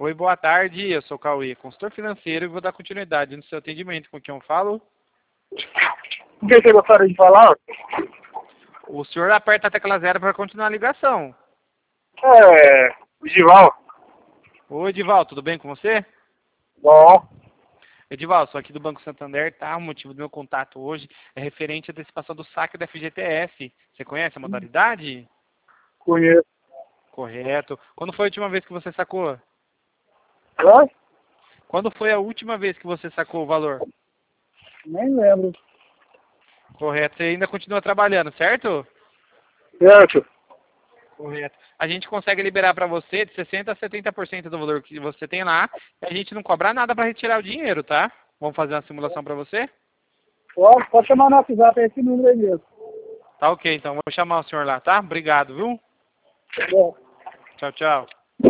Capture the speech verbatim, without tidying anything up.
Oi, boa tarde. Eu sou o Cauê, consultor financeiro, e vou dar continuidade no seu atendimento. Com quem eu falo? O que você gostaria de falar? O senhor aperta a tecla zero para continuar a ligação. É, o Gival. Oi, Edival, tudo bem com você? Bom, Edival, sou aqui do Banco Santander, tá? O motivo do meu contato hoje é referente à antecipação do saque da F G T S. Você conhece a modalidade? conheço. Correto. Quando foi a última vez que você sacou? Hã? Quando foi a última vez que você sacou o valor? Nem lembro. Correto. Você ainda continua trabalhando, certo? Certo. Correto. A gente consegue liberar para você de sessenta por cento a setenta por cento do valor que você tem lá e a gente não cobra nada para retirar o dinheiro, tá? Vamos fazer uma simulação para você? Pode, pode chamar no WhatsApp esse número aí mesmo. Tá ok, então. Vou chamar o senhor lá, tá? Obrigado, viu? Tá bom. Tchau, tchau.